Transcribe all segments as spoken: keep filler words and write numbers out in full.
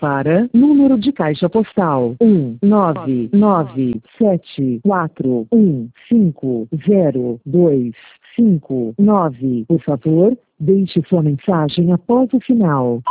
para número de caixa postal um nove nove sete quatro um cinco zero dois cinco nove. Por favor, deixe sua mensagem após o sinal.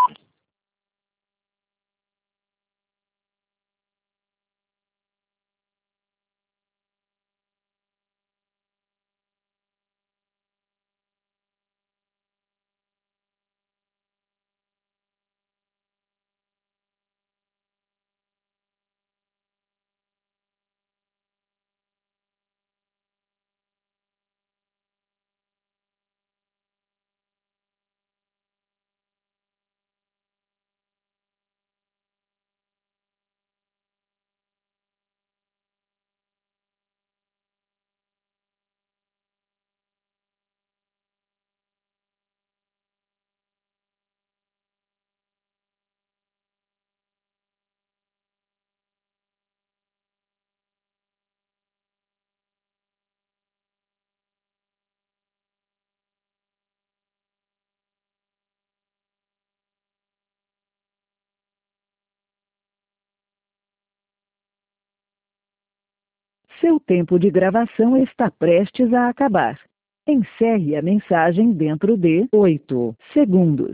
Seu tempo de gravação está prestes a acabar. Encerre a mensagem dentro de oito segundos.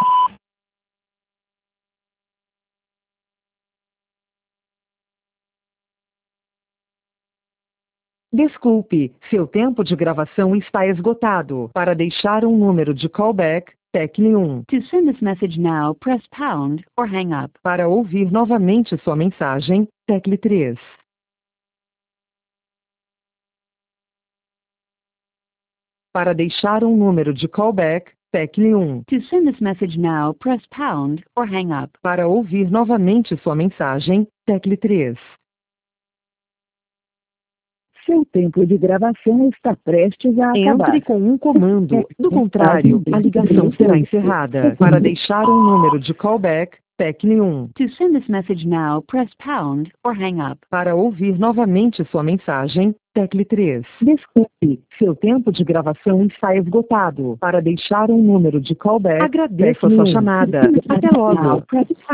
Desculpe, seu tempo de gravação está esgotado. Para deixar um número de callback, tecle um. To send this message now, press pound or hang up. Para ouvir novamente sua mensagem, tecle três. Para deixar um número de callback, tecle um. To send this message now, press pound or hang up. Para ouvir novamente sua mensagem, tecle três. Seu tempo de gravação está prestes a acabar. Entre com um comando. Do contrário, a ligação será encerrada. Para deixar um número de callback, tecle um. To send this message now, press pound or hang up. Para ouvir novamente sua mensagem, tecle três. Desculpe, seu tempo de gravação está esgotado. Para deixar um número de callback, agradeço a sua chamada. Até logo.